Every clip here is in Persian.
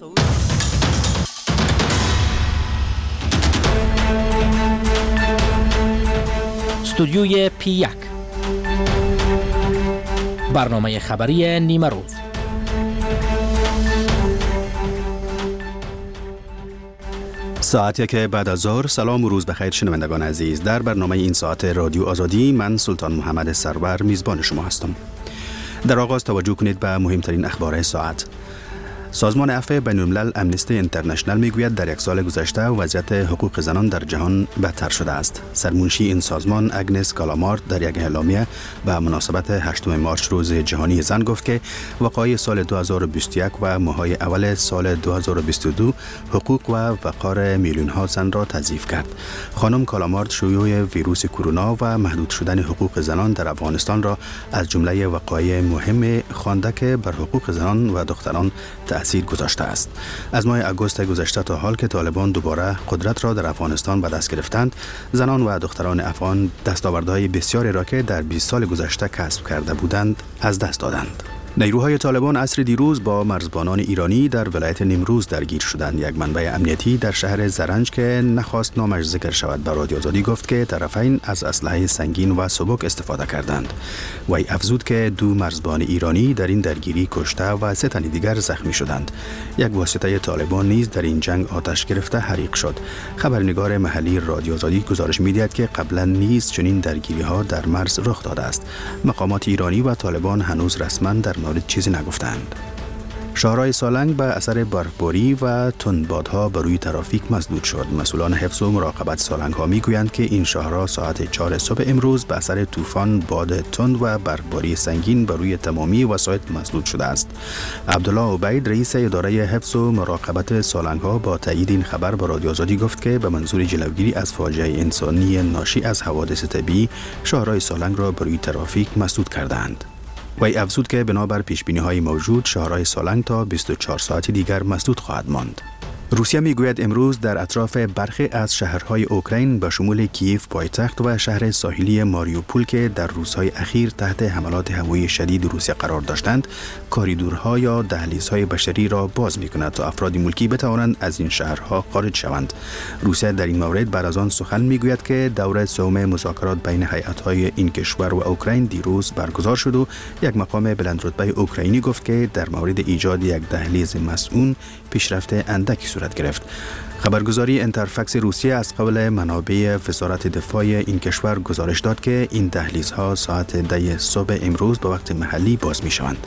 استودیوی P1 برنامه خبری نیمه روز. ساعتی که بعد از ظهر. سلام و روز بخیر شنوندگان عزیز. در برنامه این ساعت رادیو آزادی من سلطان محمد سرور میزبان شما هستم. در آغاز توجه کنید به مهمترین اخبار ساعت. سازمان عفو بین‌الملل امنستی اینترنشنال میگوید در یک سال گذشته وضعیت حقوق زنان در جهان بدتر شده است. سرمنشی این سازمان اگنس کالامارت در یک اعلامیه به مناسبت 8 مارس روز جهانی زن گفت که وقایع سال 2021 و ماه‌های اول سال 2022 حقوق و وقار میلیون ها زن را تضعیف کرد. خانم کالامارت شیوع ویروس کرونا و محدود شدن حقوق زنان در افغانستان را از جمله وقایع مهم خوانده که بر حقوق زنان و دختران تأثیر گذاشته است. از ماه آگوست گذشته تا حال که طالبان دوباره قدرت را در افغانستان به دست گرفتند، زنان و دختران افغان دستاوردهای بسیاری را که در 20 سال گذشته کسب کرده بودند از دست دادند. نیروهای طالبان عصر دیروز با مرزبانان ایرانی در ولایت نیمروز درگیر شدند. یک منبع امنیتی در شهر زرنج که نخواست نامش ذکر شود به رادیو آزادی گفت که طرفین از اسلحه سنگین و سبک استفاده کردند. وی افزود که 2 مرزبان ایرانی در این درگیری کشته و 3 تن دیگر زخمی شدند. یک واسطه طالبان نیز در این جنگ آتش گرفته حریق شد. خبرنگار محلی رادیو آزادی گزارش می‌دهد که قبلا نیز چنین درگیری‌ها در مرز رخ داده است. مقامات ایرانی و طالبان هنوز رسما در مورد چیزی نگفتند. شهرهای سالنگ به اثر برفباری و تندبادها بر روی ترافیک مسدود شد. مسئولان حفظ و مراقبت سالنگ ها میگویند که این شهرها ساعت 4 صبح امروز به اثر طوفان، باد تند و برفباری سنگین بر روی تمامی وسایط مسدود شده است. عبدالله عبید رئیس اداره حفظ و مراقبت سالنگ ها با تایید این خبر به رادیو آزادی گفت که به منظور جلوگیری از فاجعه انسانی ناشی از حوادث طبیعی شهرهای سالنگ را بر روی ترافیک مسدود کردند. وی افزود که بنابر پیشبینی‌های موجود شهرهای سالنگ تا 24 ساعت دیگر مسدود خواهد ماند. روسیه میگوید امروز در اطراف برخی از شهرهای اوکراین به شمول کیف پایتخت و شهر ساحلی ماریوپول که در روزهای اخیر تحت حملات هوایی شدید روسیه قرار داشتند، کاریدورها یا دهلیزهای بشری را باز می‌کند تا افراد ملکی بتوانند از این شهرها خارج شوند. روسیه در این مورد بعد از آن سخن میگوید که دوره سوم مذاکرات بین هیئت‌های این کشور و اوکراین دیروز برگزار شد و یک مقام بلندرتبه اوکراینی گفت که در مورد ایجاد یک دهلیز مسئول پیشرفت اندکی صورت گرفت. خبرگزاری انترفکس روسیه از قول منابع وزارت دفاع این کشور گزارش داد که این دهلیزها ساعت 10 صبح امروز به وقت محلی باز می شوند.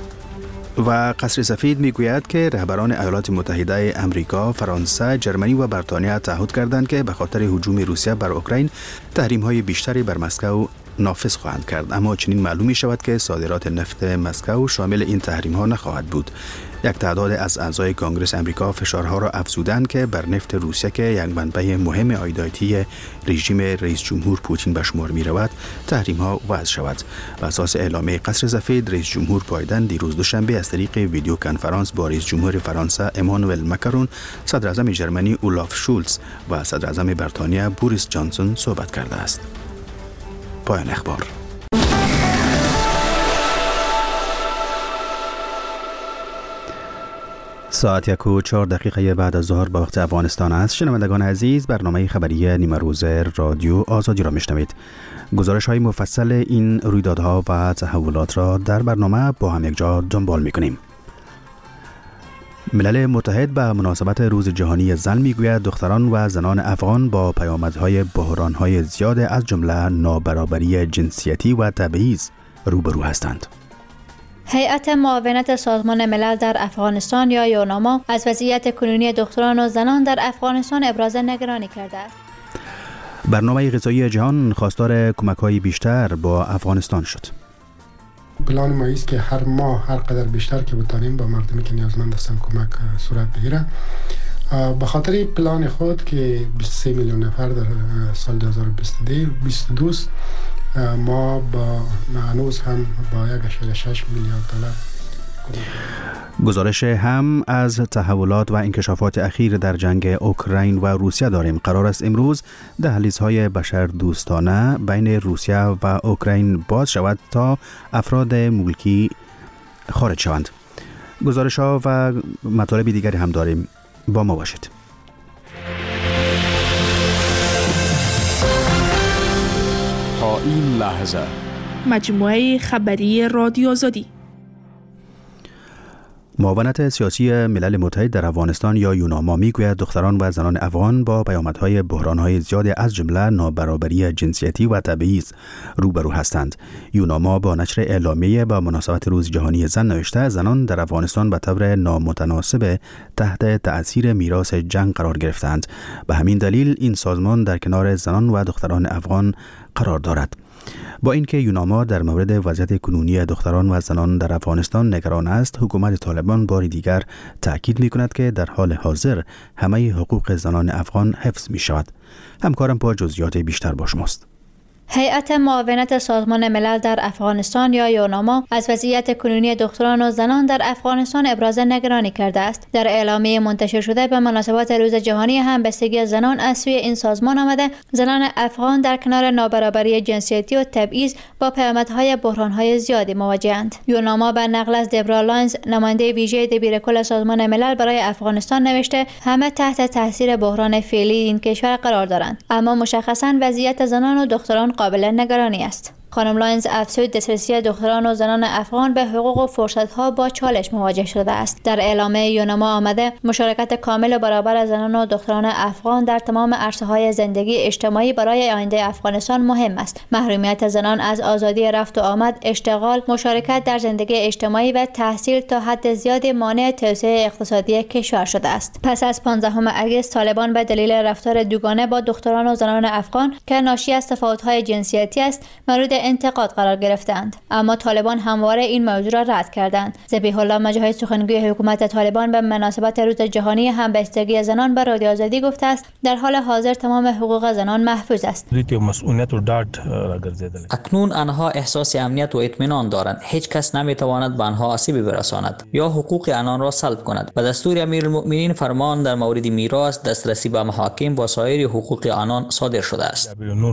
و قصر سفید میگوید که رهبران ایالات متحده امریکا، فرانسه، جرمنی و بریتانیا تعهد کردند که به خاطر هجوم روسیه بر اوکراین تحریم‌های بیشتری بر مسکو نافذ خواهند کرد، اما چنین معلوم می شود که صادرات نفت مسکو شامل این تحریم ها نخواهد بود. یک تعداد از اعضای کنگره امریکا فشارها را افزودند که بر نفت روسیه که یک منبع مهم عایداتی رژیم رئیس جمهور پوتین به شمار می رود تحریم ها وضع شود. بر اساس اعلامیه قصر سفید، رئیس جمهور بایدن دیروز دوشنبه از طریق ویدیو کنفرانس با رئیس جمهور فرانسه امانوئل مکرون، صدر اعظم جرمنی اولاف شولز و صدر اعظم بریتانیا بوریس جانسون صحبت کرده است. پایان اخبار. ساعت 1:04 بعد از ظهر به وقت افغانستان است. شنوندگان عزیز، برنامه خبری نیمه روز رادیو آزادی را میشنوید. گزارش های مفصل این رویدادها و تحولات را در برنامه با هم یک جا دنبال میکنیم. ملل متحد به مناسبت روز جهانی زن میگوید دختران و زنان افغان با پیامدهای بحرانهای زیاد از جمله نابرابری جنسیتی و تبعیض روبرو هستند. هیئت معاونت سازمان ملل در افغانستان یا یوناما از وضعیت کنونی دختران و زنان در افغانستان ابراز نگرانی کرده است. برنامه غذایی جهان خواستار کمک‌های بیشتر با افغانستان شد. پلان ما است که هر ماه هر قدر بیشتر که بتانیم با مردمی که نیازمند هستند کمک صورت بگیره. به خاطر پلان خود که 23 میلیون نفر در سال 2022 ما با هنوز هم با 1.6 میلیارد دلار. گزارش هم از تحولات و انکشافات اخیر در جنگ اوکراین و روسیه داریم. قرار است امروز دهلیزهای بشر دوستانه بین روسیه و اوکراین باز شود تا افراد ملکی خارج شوند. گزارش‌ها و مطالب دیگری هم داریم، با ما باشید. تا این لحظه مجموعه خبری رادیو آزادی. معاونت سیاسی ملل متحد در افغانستان یا یوناما میگوید دختران و زنان افغان با پیامدهای بحرانهای زیاد از جمله نابرابری جنسیتی و تبعیض روبرو هستند. یوناما با نشر اعلامیه با مناسبت روز جهانی زن نوشته زنان در افغانستان به طور نامتناسب تحت تأثیر میراث جنگ قرار گرفتند. به همین دلیل این سازمان در کنار زنان و دختران افغان قرار دارد. با اینکه یوناما در مورد وضعیت کنونی دختران و زنان در افغانستان نگران است، حکومت طالبان بار دیگر تأکید می‌کند که در حال حاضر همه حقوق زنان افغان حفظ می‌شود. همکارم با جزئیات بیشتر با شماست. هیئت معاونت سازمان ملل در افغانستان یا یوناما از وضعیت کنونی دختران و زنان در افغانستان ابراز نگرانی کرده است. در اعلامیه منتشر شده به مناسبت روز جهانی همبستگی زنان از سوی این سازمان آمده زنان افغان در کنار نابرابری جنسیتی و تبعیض با پیامدهای بحرانهای زیادی مواجه‌اند. یوناما به نقل از دبرا لاینز نماینده ویژه دبیرکل سازمان ملل برای افغانستان نوشته همه تحت تاثیر بحران فعلی این کشور قرار دارند، اما مشخصاً وضعیت زنان و دختران قابل نگرانی است. خانم لاینز افزود دسترسی دختران و زنان افغان به حقوق و فرصت‌ها با چالش مواجه شده است. در اعلامیه یوناما آمده مشارکت کامل و برابر زنان و دختران افغان در تمام عرصه‌های زندگی اجتماعی برای آینده افغانستان مهم است. محرومیت زنان از آزادی رفت و آمد، اشتغال، مشارکت در زندگی اجتماعی و تحصیل تا حد زیادی مانع توسعه اقتصادی کشور شده است. پس از 15 اگست طالبان به دلیل رفتار دوگانه با دختران و زنان افغان که ناشی از تفاوت‌های جنسیتی است، مورد انتقاد قرار گرفتند، اما طالبان همواره این موضوع را رد کردند. ذبیح الله مجاهد سخنگوی حکومت طالبان به مناسبت روز جهانی همبستگی زنان به رادیو آزادی گفته است در حال حاضر تمام حقوق زنان محفوظ است. اکنون آنها احساس امنیت و اطمینان دارند. هیچ کس نمیتواند به آنها آسیبی برساند یا حقوق آنان را سلب کند. به دستور امیرالمؤمنین فرمان در مورد میراث، دسترسی به محاکم و سایر حقوق آنان صادر شده است.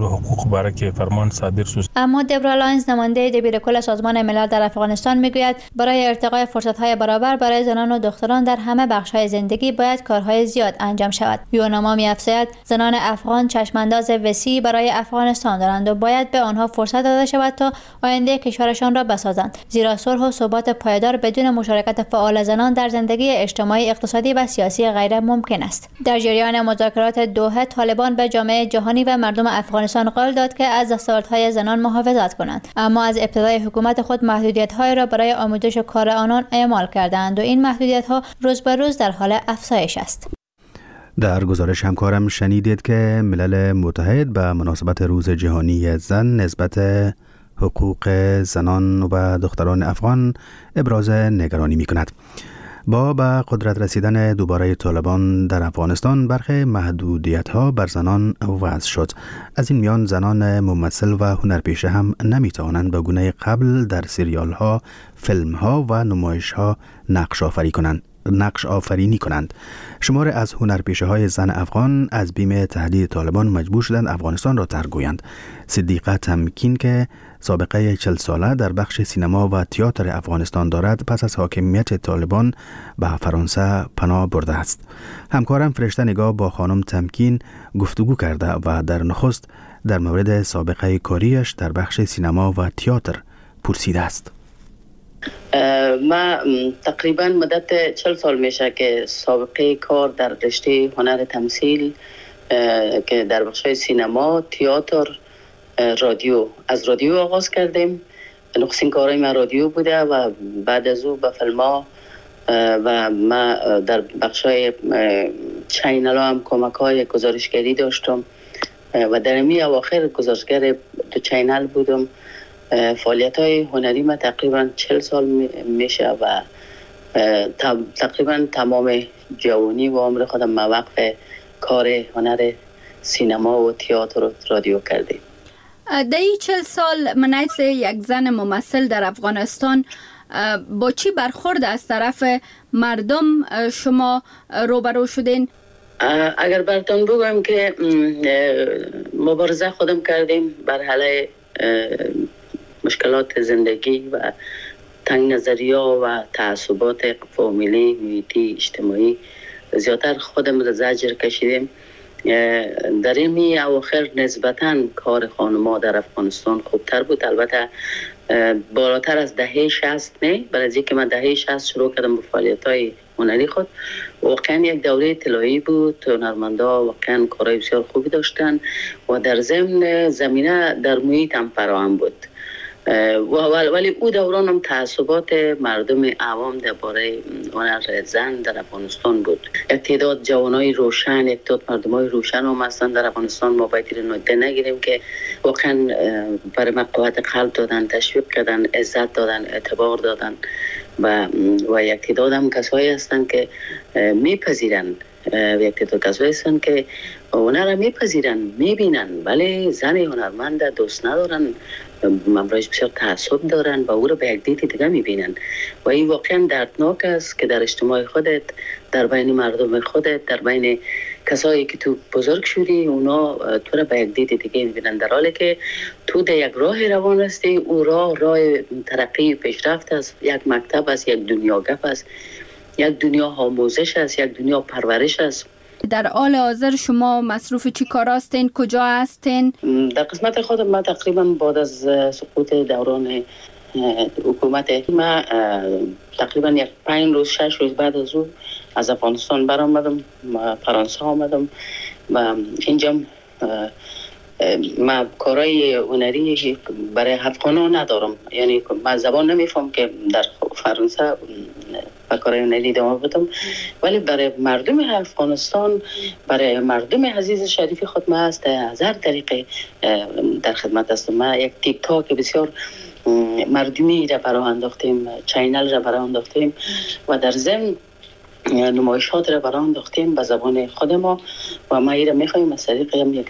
اما دبرا لاینز نماینده دبیرکل سازمان ملل در افغانستان میگوید برای ارتقای فرصت‌های برابر برای زنان و دختران در همه بخش‌های زندگی باید کارهای زیاد انجام شود. یوناما می‌افزاید زنان افغان چشمانداز وسیعی برای افغانستان دارند و باید به آنها فرصت داده شود تا آینده کشورشان را بسازند، زیرا صلح و ثبات پایدار بدون مشارکت فعال زنان در زندگی اجتماعی، اقتصادی و سیاسی غیر ممکن است. در جریان مذاکرات دوحه طالبان به جامعه جهانی و مردم افغانستان قول داد که از دستاوردهای زنان محافظت کنند، اما از ابتدای حکومت خود محدودیت‌های را برای آموزش و کار آنان اعمال کردند و این محدودیت‌ها روز به روز در حال افزایش است. در گزارش همکارم شنیدید که ملل متحد به مناسبت روز جهانی زن نسبت حقوق زنان و دختران افغان ابراز نگرانی می‌کند. با به قدرت رسیدن دوباره طالبان در افغانستان برخی محدودیت‌ها بر زنان وضع شد. از این میان زنان ممثل و هنرپیشه هم نمی‌توانند به گونه قبل در سریال‌ها، فیلم‌ها و نمایش‌ها نقش آفرینی کنند. شمار از هنرپیشه‌های زن افغان از بیم تهدید طالبان مجبور شدند افغانستان را ترک گویند. صدیقه تمکین که سابقه 40 ساله در بخش سینما و تئاتر افغانستان دارد پس از حاکمیت طالبان به فرانسه پناه برده است. همکارم فرشته نگاه با خانم تمکین گفتگو کرده و در نخست در مورد سابقه کاریش در بخش سینما و تئاتر پرسیده است. ما تقریبا مدت 40 سال میشه که سابقه کار در رشته هنر تمثیل که در بخش سینما، تئاتر، رادیو، از رادیو آغاز کردیم. نخستین کارهای من رادیو بوده و بعد از او به فیلم‌ها و ما در بخشای چینل هم کمک‌های گزارشگری داشتم و در امی اواخر گزارشگر دو چینل بودم. فعالیت‌های هنری ما تقریبا 40 سال میشه و تقریبا تمام جوانی و عمر خودم ما وقف کار هنر سینما و تئاتر و رادیو کردیم. در این 40 سال منیت یک زن ممثل در افغانستان با چی برخورد از طرف مردم شما روبرو شدین؟ اگر براتون بگم که مبارزه خودم کردیم بر حل مشکلات زندگی و تنگ نظریا و تعصبات فامیلی، محیطی، اجتماعی زیادتر خودم را زجر کشیدیم. در این اواخر نسبتاً کار خانم‌ها در افغانستان خوبتر بود، البته بالاتر از دهه 60 نه، برای از اینکه من دهه 60 شروع کردم به فعالیت‌های هنری خود. واقعا یک دوره طلایی بود، هنرمندا واقعا کارهای بسیار خوبی داشتن و در ضمن زمینه در محیط هم فراهم بود. ولی او دوران هم تعصبات مردم عوام درباره هنر زن در افغانستان بود. یک تعداد جوانای روشن، یک تعداد مردمای روشن هم هستن در افغانستان، ما باید این نکته نگیریم که واقعا برای ما قوت قلب دادن، تشویق کردن، عزت دادن، اعتبار دادن و یک تعداد هم کسایی هستن که میپذیرن، یک تعداد کسایی هستن که هنر میپذیرن، میبینن، ولی زن هنرمند دوست ندارن، امروز بسیار تعصب دارن و او رو به یک دید دیگه میبینن و این واقعا دردناک است که در اجتماع خودت، در بین مردم خودت، در بین کسایی که تو بزرگ شدی، اونا تو رو به یک دید دیگه میبینن، در حالی که تو در یک راه روان هستی. او راه ترقی و پیشرفت است، یک مکتب است، یک دنیا گپ است، یک دنیا آموزش است، یک دنیا پرورش است. در حال حاضر شما مصروف چی کار هستین؟ کجا هستین؟ در قسمت خودم ما تقریبا بعد از سقوط دوران حکومت ما تقریبا یک 5 روز 6 روز بعد از او از افغانستان برآمدم، فرانسه آمدم و اینجا ما کارهای هنری برای افغانان ندارم، یعنی من زبان نمیفهم که در فرانسه و کارهای هنری ادامه بدم، ولی برای مردم افغانستان، برای مردم عزیز شریف خود ما از 1000 طریقه در خدمت هستم. ما یک تیک تاک بسیار مردمی را برای انداختیم، چینل را برای انداختیم و در ضمن نمایشات را برای انداختیم به زبان خود ما و ما این را میخواییم از طریق یک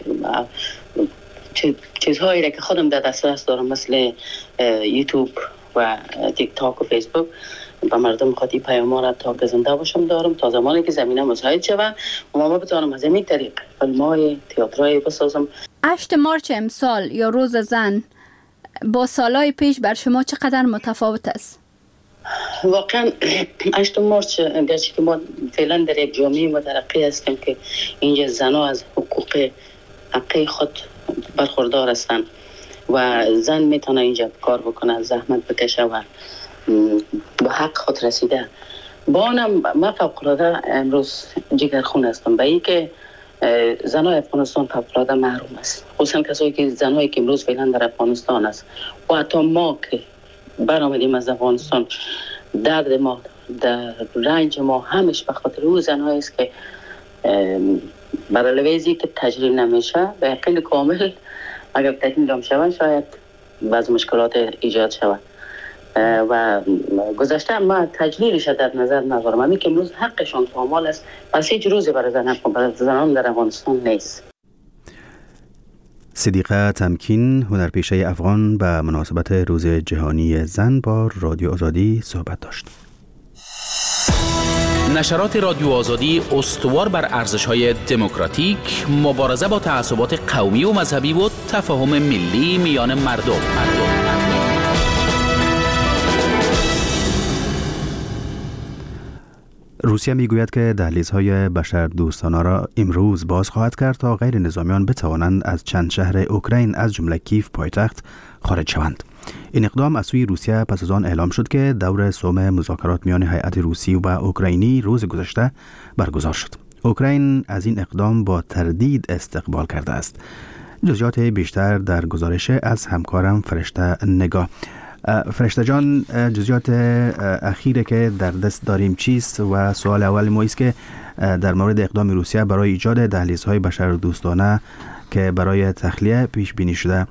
چیزهایی را که خودم در دسترس دارم مثل یوتیوب و تیک تاک و فیسبوک و مردم خاطی پیام را تا که زنده باشم دارم تا زمانی که زمینه مساعد شود و ما بتوانم از این طریق فیلم‌های تئاترای بسازم. 8 مارچ امسال یا روز زن با سالهای پیش بر شما چقدر متفاوت است؟ واقعا 8 مارچ گرچه که ما فعلا در یک جامعه مترقی هستیم که اینجا زنها از حقوق حقی خود برخوردار هستند و زن میتونه اینجا کار بکنه، زحمت بکشه و به حق خود رسیده. با آنم من فوق‌العاده امروز جگرخون هستم به این که زنای افغانستان فوق‌العاده محروم است، خصوصا کسایی که زنایی که امروز فعلا در افغانستان است و حتی ما که برآمدیم از افغانستان، درد ما، در رنج ما همش به خاطر او زنهایی است که برای لویزی که تجلیل نمیشه به یقین کامل اگر تجلیل هم شود شاید بعض مشکلات ایجاد شود و گذشته ما تجلیلش در نظر ندارم. همین که امروز حقشان پامال است، پس هیچ روزی برای زنان در افغانستان نیست. صدیقه تمکین، هنرپیشه افغان، به مناسبت روز جهانی زن با رادیو آزادی صحبت داشت. نشرات رادیو آزادی استوار بر ارزش‌های دموکراتیک، مبارزه با تعصبات قومی و مذهبی و تفاهم ملی میان مردم. روسیه میگوید که دهلیزهای بشردوستانه را امروز باز خواهد کرد تا غیر نظامیان بتوانند از چند شهر اوکراین از جمله کیف پایتخت خارج شوند. این اقدام از سوی روسیه پس از آن اعلام شد که دور سوم مذاکرات میان هیئت روسی و اوکراینی روز گذشته برگزار شد. اوکراین از این اقدام با تردید استقبال کرده است. جزئیات بیشتر در گزارش از همکارم فرشته نگاه. فرشته جان، جزئیات اخیره که در دست داریم چیست و سوال اول ما است که در مورد اقدام روسیه برای ایجاد دهلیزهای بشردوستانه که برای تخلیه پیش بینی شده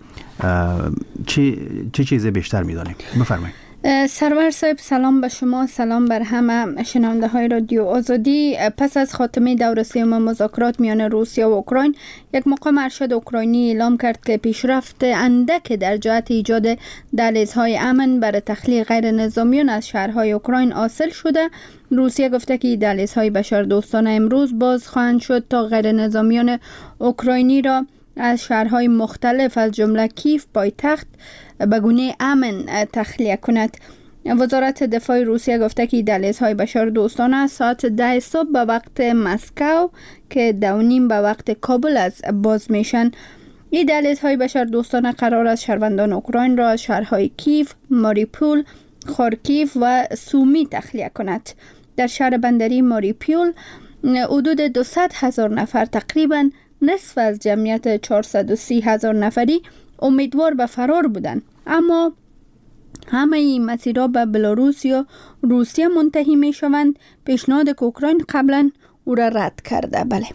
چه چیز بیشتر می‌دانیم؟ بفرمایید. سرور صاحب، سلام به شما، سلام بر همه شنونده های رادیو آزادی. پس از خاتمه دور سوم مذاکرات میان روسیه و اوکراین، یک مقام ارشد اوکراینی اعلام کرد که پیشرفت اندک در جهت ایجاد دهلیزهای امن برای تخلیه غیر نظامیان از شهرهای اوکراین حاصل شده. روسیه گفته که دهلیزهای بشردوستانه امروز باز خواهند شد تا غیر نظامیان اوکراینی را از شهرهای مختلف از جمله کیف پایتخت به گونه امن تخلیه کند. وزارت دفاع روسیه گفته که دهلیزهای بشر دوستانه ساعت 10 صبح به وقت مسکو که 2:30 به وقت کابل از باز میشن. این دهلیزهای بشر دوستانه قرار است شهروندان اوکراین را از شهرهای کیف، ماریپول، خارکیف و سومی تخلیه کند. در شهر بندری ماریپول حدود 200,000 نفر، تقریبا نصف از جمعیت 430,000 نفری امیدوار به فرار بودند، اما همه این مسیرها به بلاروس یا روسیه منتهی می شوند. پیشنهاد که اوکراین قبلا او را رد کرده. بله.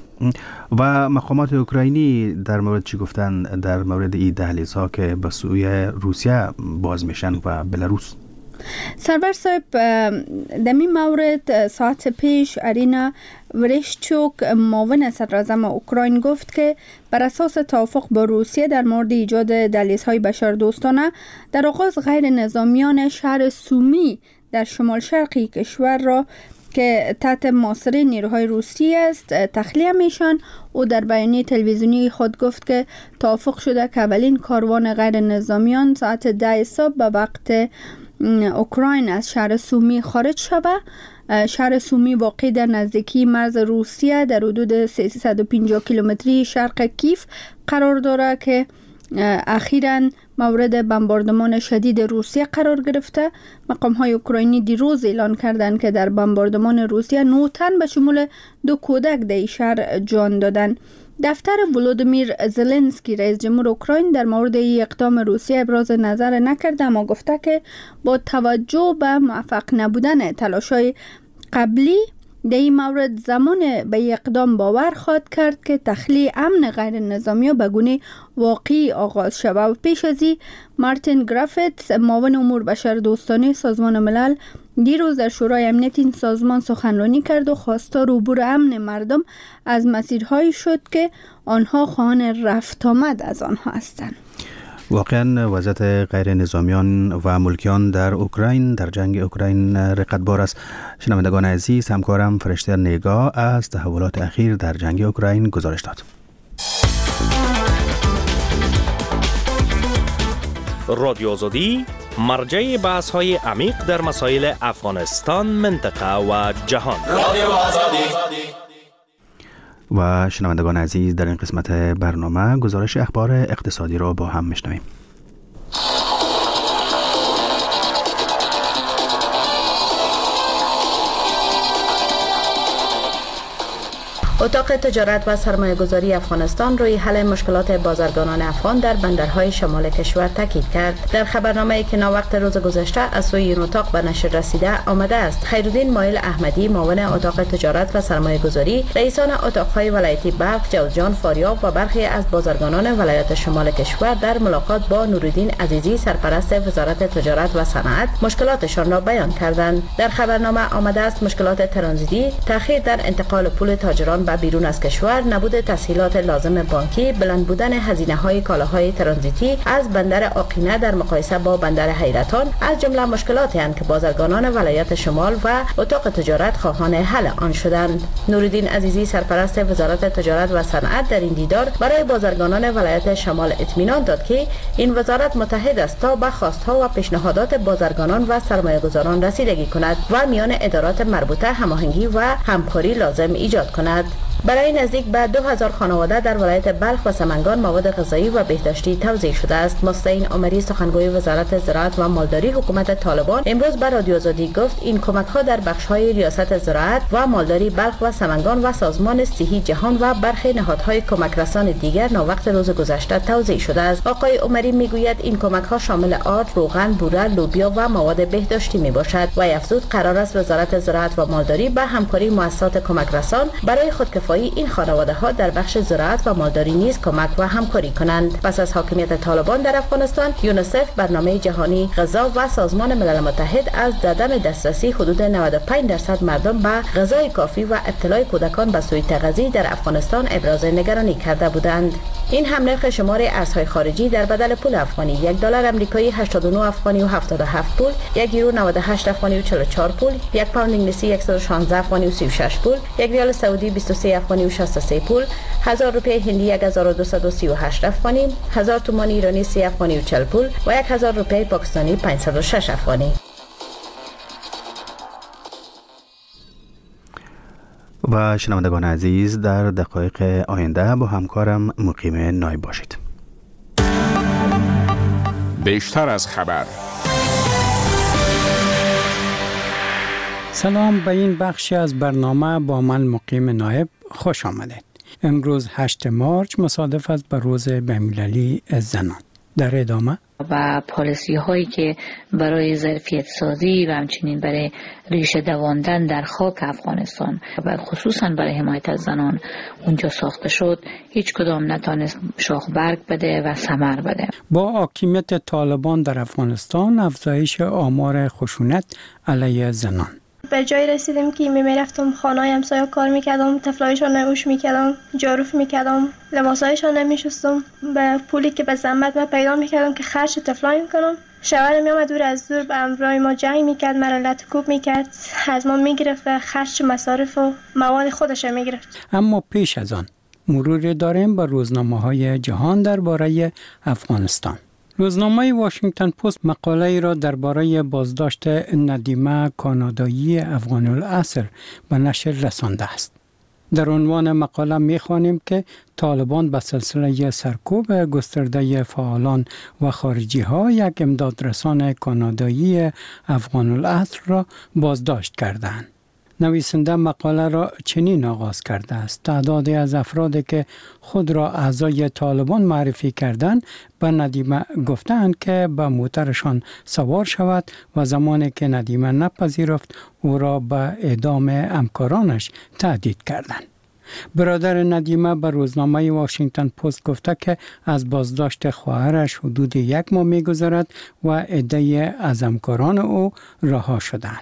و مقامات اوکراینی در مورد چی گفتن در مورد این دهلیزها که به سوی روسیه باز میشن و بلاروس؟ سرور صاحب در این مورد ساعت پیش ارینا ورشچوک معاون صدراعظم اوکراین گفت که بر اساس توافق با روسیه در مورد ایجاد دهلیزهای بشردوستانه در آغاز غیر نظامیان شهر سومی در شمال شرقی کشور را که تحت محاصره نیروهای روسی است تخلیه میشن. او در بیانیه تلویزیونی خود گفت که توافق شده که اولین کاروان غیر نظامیان ساعت 10 صبح به وقت اوکراین از شهر سومی خارج شود. شهر سومی واقع در نزدیکی مرز روسیه در حدود 350 کیلومتری شرق کیف قرار دارد که اخیراً مورد بمباردمان شدید روسیه قرار گرفته. مقام‌های اوکراینی دیروز اعلان کردند که در بمباردمان روسیه 9 تن به شمول 2 کودک در شهر جان دادند. دفتر ولودیمیر زلنسکی رئیس جمهور اوکراین در مورد این اقدام روسیه ابراز نظر نکرده، اما گفته که با توجه به موفق نبودن تلاش‌های قبلی در این مورد زمان به اقدام باور خواهد کرد که تخلیه امن غیر نظامی به گونه واقعی آغاز شود. و پیش از این مارتین گرافیتس معاون امور بشردوستانه سازمان ملل دیروز در شورای امنیت این سازمان سخنرانی کرد و خواستار عبور امن مردم از مسیرهایی شد که آنها خواهان رفت آمد از آنها هستند. واقعا وضعیت غیر نظامیان و ملکیان در اوکراین در جنگ اوکراین رقتبار است. شنوندگان عزیز، همکارم فرشته نگاه از تحولات اخیر در جنگ اوکراین گزارش داد. رادیو آزادی مرجع بحث های عمیق در مسائل افغانستان، منطقه و جهان. رادیو آزادی. و شنوندگان عزیز، در این قسمت برنامه گزارش اخبار اقتصادی را با هم میشنویم. اتاق تجارت و سرمایه‌گذاری افغانستان روی حل مشکلات بازرگانان افغان در بندرهای شمال کشور تاکید کرد. در خبرنامه‌ای که ناوقت روز گذشته از سوی این اتاق به نشر رسیده آمده است، خیرالدین مایل احمدی معاون اتاق تجارت و سرمایه‌گذاری، رئیسان اتاق‌های ولایتی بلخ، جوزجان، فاریاب و برخی از بازرگانان ولایت شمال کشور در ملاقات با نوردین عزیزی سرپرست وزارت تجارت و صنعت مشکلاتشان را بیان کردند. در خبرنامه آمده است مشکلات ترانزیتی، تأخیر در انتقال پول تاجران به بیرون از کشور، نبود تسهیلات لازم بانکی، بلند بودن هزینه‌های کالاهای ترانزیتی از بندر آقینه در مقایسه با بندر حیرتان از جمله مشکلاتی اند که بازرگانان ولایت شمال و اتاق تجارت خواهان حل آن شدند. نوردین عزیزی سرپرست وزارت تجارت و صنعت در این دیدار برای بازرگانان ولایت شمال اطمینان داد که این وزارت متحد است تا به خواست‌ها و پیشنهادات بازرگانان و سرمایه‌گذاران رسیدگی کند و میان ادارات مربوطه هماهنگی و همکاری لازم ایجاد کند. برای نزدیک به 2000 خانواده در ولایت بلخ و سمنگان مواد غذایی و بهداشتی توزیع شده است. مستعین عمری سخنگوی وزارت زراعت و مالداری حکومت طالبان امروز به رادیو آزادی گفت این کمک‌ها در بخش‌های ریاست زراعت و مالداری بلخ و سمنگان و سازمان صحی جهان و برخی نهادهای کمک رسان دیگر ناوقت روز گذشته توزیع شده است. آقای عمری میگوید این کمک‌ها شامل آرد، روغن، بوره، لوبیا و مواد بهداشتی میباشد و افزود قرار است وزارت زراعت و مالداری به همکاری مؤسسات کمک رسان برای خودکفایی این خانواده‌ها در بخش زراعت و مالداری نیز کمک و همکاری کنند. پس از حاکمیت طالبان در افغانستان، یونیسف، برنامه جهانی غذا و سازمان ملل متحد از عدم دسترسی حدود 95% مردم به غذای کافی و ابتلای کودکان به سوء تغذیه در افغانستان ابراز نگرانی کرده بودند. این هم نرخ شمار ارزهای خارجی در بدل پول افغانی: $1 آمریکایی 89 افغانی و 77 پول، $1 یورو 98 افغانی و 44 پول، $1 پوند انگلیسی 116 افغانی و 36 پول، $1 ریال سعودی 23 افغانی و 63 پول، 1000 روپیه هندی 1238 افغانی، 1000 تومان ایرانی 30 افغانی و 40 پول و 1000 روپیه پاکستانی 506 افغانی. و شنوندگان عزیز در دقایق آینده با همکارم مقیم نایب باشید. بیشتر از خبر. سلام، به این بخشی از برنامه با من مقیم نایب خوش آمدید. امروز 8 مارچ مصادف است به روز بین‌المللی زنان. در ادامه و پالیسی هایی که برای ظرفیت سازی و همچنین برای ریشه دواندن در خاک افغانستان و خصوصا برای حمایت از زنان اونجا ساخته شد، هیچ کدام نتانست شاخ برگ بده و ثمر بده. با حاکمیت طالبان در افغانستان، افزایش آمار خشونت علیه زنان، به جای رسیدیم که میرفتم خانه همسایه کار میکردم، طفلایشان نوش میکردم، جاروف میکردم، لباسایشان نمیشستم، به پولی که به زحمت من پیدا میکردم که خرج طفلای میکنم. شوهرم میامد دور از دور به همراه ما جنگ میکرد، مرا لطکوب میکرد، از ما میگرفت و خرج مصارف و مواد خودش میگرفت. اما پیش از آن مرور داریم به روزنامه‌های جهان درباره افغانستان. روزنامه واشنگتن پست مقاله ای را درباره بازداشت ندیمه کانادایی افغان الاصل به نشر رسانده است. در عنوان مقاله می‌خوانیم که طالبان به سلسله سرکوب گسترده فعالان و خارجی ها یک امدادرسان کانادایی افغان الاصل را بازداشت کردند. نویسنده مقاله را چنین آغاز کرده است: تعدادی از افرادی که خود را اعضای طالبان معرفی کردند به ندیمه گفتند که به موترشان سوار شود و زمانی که ندیمه نپذیرفت او را به اعدام همکارانش تهدید کردند. برادر ندیمه به روزنامه واشنگتن پست گفته که از بازداشت خواهرش حدود 1 ماه می‌گذرد و عده‌ای از همکاران او رها شدند.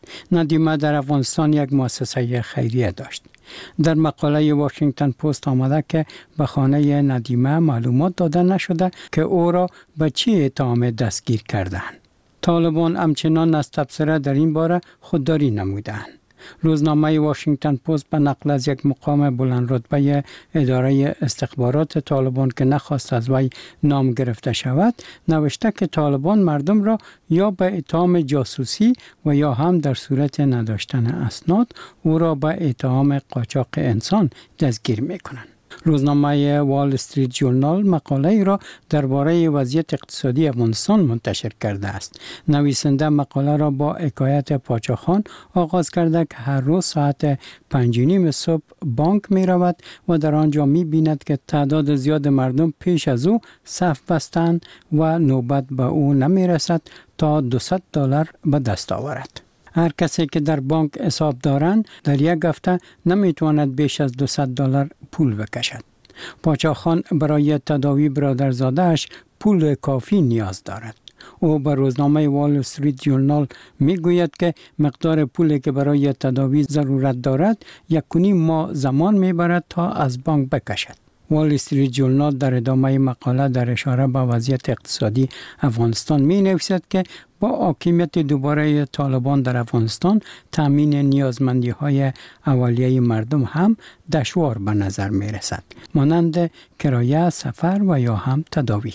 ندیمه در افغانستان یک مؤسسه خیریه داشت. در مقاله واشنگتن پست آمده که به خانه ندیمه معلومات داده نشده که او را به چه اتهام دستگیر کردند. طالبان همچنان از تبصره در این باره خودداری نمودند. روزنامه واشنگتن پست به نقل از یک مقام بلند رتبه اداره استخبارات طالبان که نخواست از وی نام گرفته شود نوشته که طالبان مردم را یا به اتهام جاسوسی و یا هم در صورت نداشتن اسناد او را به اتهام قاچاق انسان دستگیر می‌کنند. روزنامه وال استریت ژورنال مقاله ای را درباره وضعیت اقتصادی افغانستان منتشر کرده است. نویسنده مقاله را با حکایت پاچاخان آغاز کرده که هر روز ساعت 5:30 صبح بانک می رود و در آنجا می بیند که تعداد زیاد مردم پیش از او صف بستند و نوبت به او نمی رسد تا $200 به دست آورد. هر کسی که در بانک حساب دارند در یک هفته نمیتواند بیش از $200 پول بکشد. پاچاخان برای تداوی برادرزاده‌اش پول کافی نیاز دارد. او به روزنامه وال استریت ژورنال میگوید که مقدار پولی که برای تداوی ضرورت دارد 1.5 ماه زمان میبرد تا از بانک بکشد. وال استریت ژورنال در ادامه مقاله در اشاره به وضعیت اقتصادی افغانستان می نویسد که با حاکمیت دوباره طالبان در افغانستان تامین نیازمندی های اولیه مردم هم دشوار به نظر می رسد، مانند کرایه، سفر و یا هم تداوی.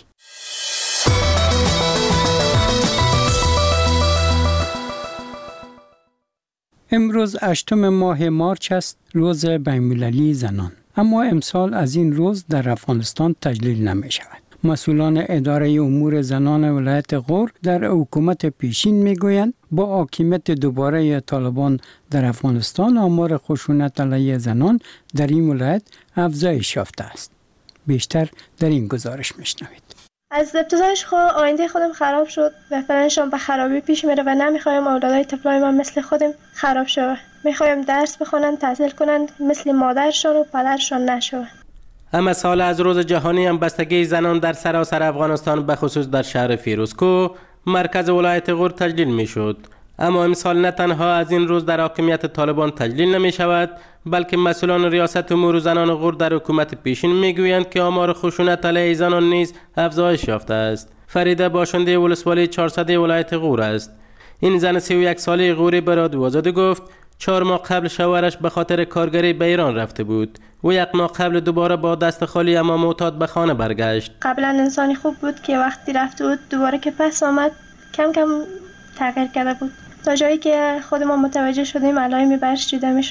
امروز 8 ماه مارچ است، روز بین‌المللی زنان. اما امسال از این روز در افغانستان تجلیل نمی شود. مسئولان اداره امور زنان ولایت غور در حکومت پیشین می گویند با حاکمیت دوباره طالبان در افغانستان آمار خشونت علیه زنان در این ولایت افزایش یافته است. بیشتر در این گزارش میشنوید. از ابتدایش آینده خودم خراب شد و فعلاًشان به خرابی پیش میره و نمیخوایم اولادای طفلای من مثل خودم خراب شوه. میخوایم درس بخونن، تحصیل کنن، مثل مادرشان و پدرشان نشوه. اما سال از روز جهانی همبستگی زنان در سراسر افغانستان به خصوص در شهر فیروزکوه مرکز ولایت غور تجلیل می شد. اما امسال نه تنها از این روز در حاکمیت طالبان تجلیل نمی شود، بلکه مسئولان ریاست امور زنان غور در حکومت پیشین می گویند که آمار خشونت علیه زنان نیز افزایش یافته است. فریده باشنده ولسوالی 400 ولایت غور است. این زن 31 ساله غوری به رادیو آزادی گفت 4 ماه قبل شوهرش به خاطر کارگری به ایران رفته بود. او 1 ماه قبل دوباره با دست خالی اما معتاد به خانه برگشت. قبلا انسانی خوب بود که وقتی رفته بود دوباره که پس آمد کم کم تغییر کرده بود، تا جایی که خود ما متوجه شدیم علائم برش دیده میشد.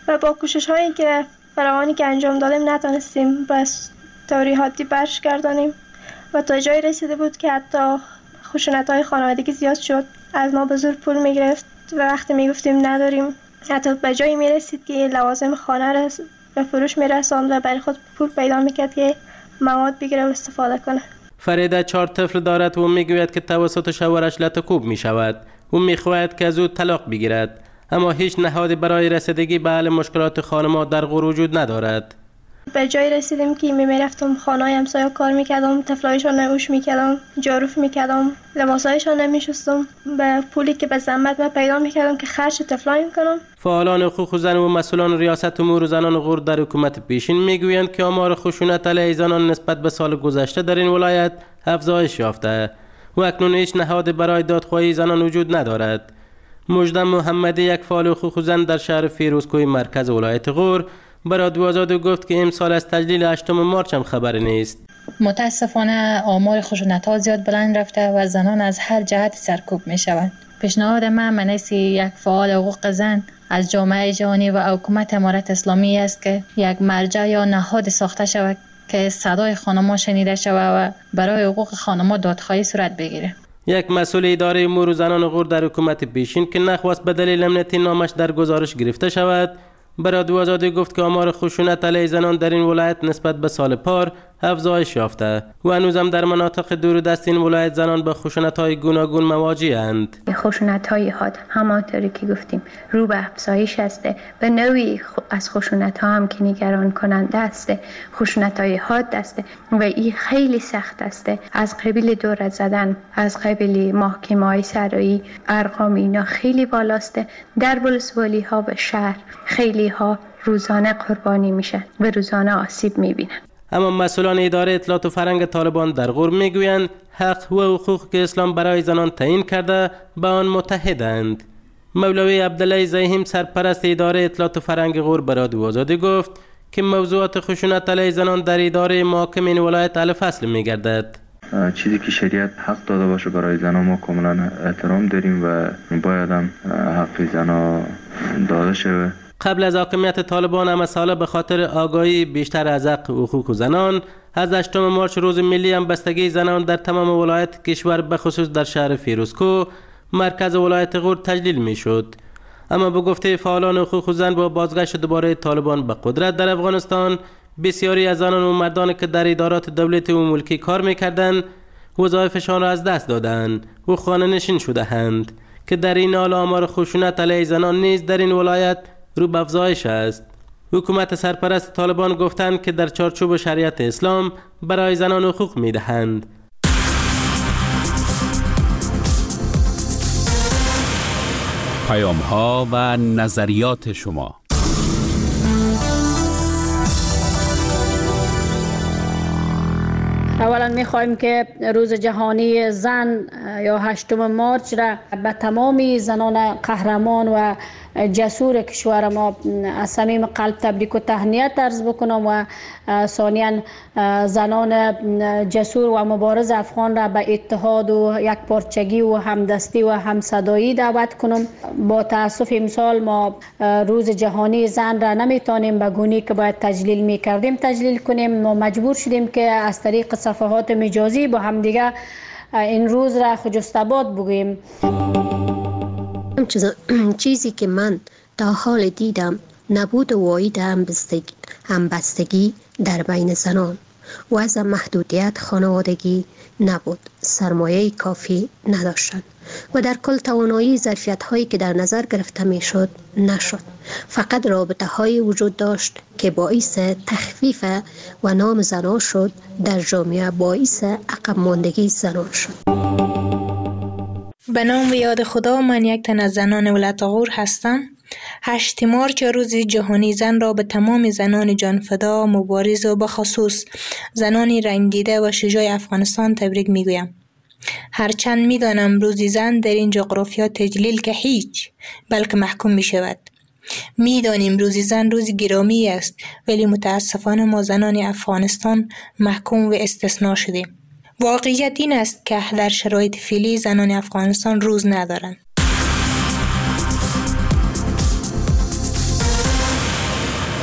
و با کوشش هایی که فراوانی که انجام دادیم نتونستیم بس طوری حادی برش گردانیم و تا جایی رسیده بود که حتی خشونت های خانوادگی زیاد شد. از ما به زور پول میگرفت و وقتی میگفتیم نداریم حتی به جایی میرسید که لوازم خانه را به فروش میرساند و برای خود پول پیدا میکرد که مواد بگیره و استفاده کنه. فریده 4 طفل دارد و میگوید که توسط شوهرش لطکوب میشود و میخواهد که از او طلاق بگیرد، اما هیچ نهادی برای رسیدگی به حل مشکلات خانم در غور وجود ندارد. به جایی رسیدیم که میرفتم خانه همسایه کار میکردم، طفلایشان نوش میکردم، جاروف میکردم، لباسایشان نمیشستم، به پولی که به زحمت من پیدا میکردم که خرج طفلای کنم. فعالان حقوق زن و مسئولان ریاست امور زنان غور در حکومت پیشین میگویند که آمار خشونت علیه زنان نسبت به سال گذشته در این ولایت افزایش یافته و اکنون هیچ نهاد برای دادخواهی زنان وجود ندارد. مجدم محمدی، یک فعال حقوق زن در شهر فیروزکوه مرکز ولایت غور، به رادیو آزادی گفت که امسال از تجلیل 8 مارچ هم خبری نیست. متاسفانه آمار خشونت‌ها زیاد بلند رفته و زنان از هر جهت سرکوب می‌شوند. پیشنهاد من منیسی یک فعال حقوق زن از جامعه جهانی و حکومت امارت اسلامی است که یک مرجع یا نهاد ساخته شود که صدای خانم‌ها شنیده شود و برای حقوق خانم‌ها دادخواهی صورت بگیره. یک مسئول اداره امور زنان غور در حکومت پیشین که نخواست به دلیل امنیتی نامش در گزارش گرفته شود، به رادیو آزادی گفت که آمار خشونت علیه زنان در این ولایت نسبت به سال پار افزایش یافته و هنوزم در مناطق دوردست این ولایت زنان به خشونت‌های گوناگون مواجه‌اند. خشونت‌های حاد همانطوری که گفتیم رو به افزایش است. به نوعی از خشونت‌ها هم که نگران کننده است، خشونت‌های حاد است و این خیلی سخت است. از قبیل دورت زدن، از قبیل محکمه‌های سرایی، ارقام اینا خیلی بالاست. در ولسوالی‌ها و شهر خیلی ها روزانه قربانی میشن و روزانه آسیب میبینن. اما مسئولان اداره اطلاعات و فرهنگ طالبان در غور میگویند حق و حقوق که اسلام برای زنان تعیین کرده به آن متحدند. مولوی عبدالله زیهم، سرپرست اداره اطلاعات و فرهنگ غور، به رادیو آزادی گفت که موضوعات خشونت علیه زنان در اداره محاکم این ولایت اهل فصل میگردد. چیزی که شریعت حق داده باشه برای زنان ما کاملا احترام داریم و باید هم حق زنان داده شود. قبل از حاکمیت طالبان هم ساله به خاطر آگاهی بیشتر از حق حقوق زنان، از 8 مارچ روز ملی همبستگی زنان در تمام ولایت کشور به خصوص در شهر فیروزکوه مرکز ولایت غور تجلیل می شد. اما به گفته فعالان حقوق زن با بازگشت دوباره طالبان به قدرت در افغانستان، بسیاری از زنان و مردان که در ادارات دولتی و ملکی کار می‌کردند وظایفشان را از دست دادند و خانه نشین شده‌اند که در این حال آمار خشونت علیه زنان نیز در این ولایت رو به افزایش است. حکومت سرپرست طالبان گفتند که در چارچوب شریعت اسلام برای زنان حقوق می‌دهند. پیام‌ها و نظریات شما. اولا می‌خوایم که روز جهانی زن یا 8 مارچ را به تمام زنان قهرمان و جسور کشور ما از صمیم قلب تبریک و تهنیت عرض بکنم و ثانیاً زنان جسور و مبارز افغان را به اتحاد و یک پارچگی و همدستی و همصدایی دعوت کنم. با تأسف امسال ما روز جهانی زن را نمیتونیم به گونه‌ای که باید تجلیل میکردیم تجلیل کنیم. ما مجبور شدیم که از طریق صفحات مجازی با همدیگه این روز را خجست‌آباد بگوییم. چیزی که من تا حال دیدم نبود واحد همبستگی در بین زنان و از محدودیت خانوادگی نبود، سرمایه کافی نداشتند و در کل توانایی ظرفیت هایی که در نظر گرفته می شد نشد. فقط رابطه های وجود داشت که باعث تخفیف و نام زنان شد در جامعه، باعث عقب ماندگی زنان شد. به نام و یاد خدا، من یک تن از زنان ولایت غور هستم. 8 مارچ روز جهانی زن را به تمام زنان جانفدا، مبارز و بخصوص زنان رنگیده و شجاع افغانستان تبریک میگویم. هرچند میدانم روز زن در این جغرافیا تجلیل که هیچ، بلکه محکوم می شود. میدانیم روز زن روز گرامی است، ولی متاسفانه ما زنان افغانستان محکوم و استثناء شدیم. واقعیت این است که در شرایط فعلی زنان افغانستان روز ندارند.